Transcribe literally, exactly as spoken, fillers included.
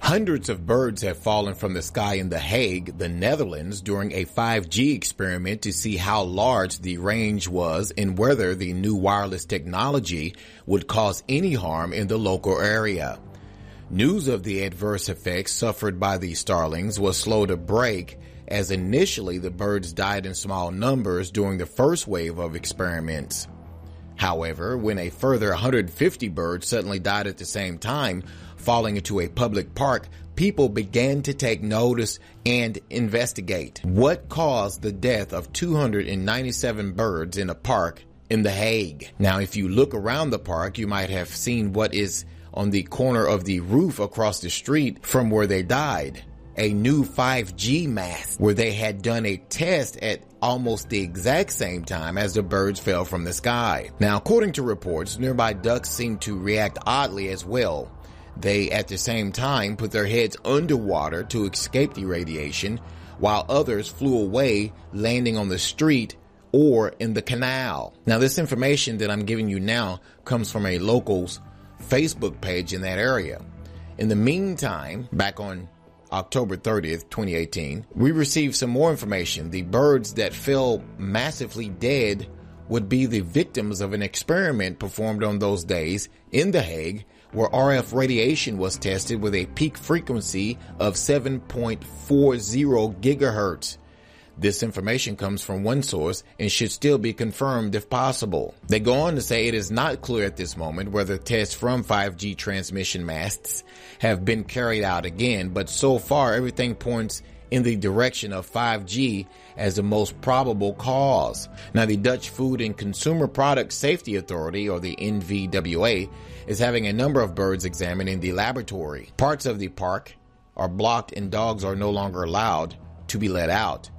Hundreds of birds have fallen from the sky in The Hague, the Netherlands, during a five G experiment to see how large the range was and whether the new wireless technology would cause any harm in the local area. News of the adverse effects suffered by the starlings was slow to break, as initially the birds died in small numbers during the first wave of experiments. However, when a further one hundred fifty birds suddenly died at the same time, falling into a public park, people began to take notice and investigate what caused the death of two hundred ninety-seven birds in a park in The Hague. Now, if you look around the park, you might have seen what is on the corner of the roof across the street from where they died. A new five G mast where they had done a test at almost the exact same time as the birds fell from the sky. Now, according to reports, nearby ducks seemed to react oddly as well. They, at the same time, put their heads underwater to escape the radiation, while others flew away, landing on the street or in the canal. Now, this information that I'm giving you now comes from a local's Facebook page in that area. In the meantime, back on October thirtieth, twenty eighteen, we received some more information. The birds that fell massively dead would be the victims of an experiment performed on those days in The Hague, where R F radiation was tested with a peak frequency of seven point four zero gigahertz. This information comes from one source and should still be confirmed if possible. They go on to say it is not clear at this moment whether tests from five G transmission masts have been carried out again, but so far everything points in the direction of five G as the most probable cause. Now, the Dutch Food and Consumer Product Safety Authority, or the N V W A, is having a number of birds examined in the laboratory. Parts of the park are blocked and dogs are no longer allowed to be let out.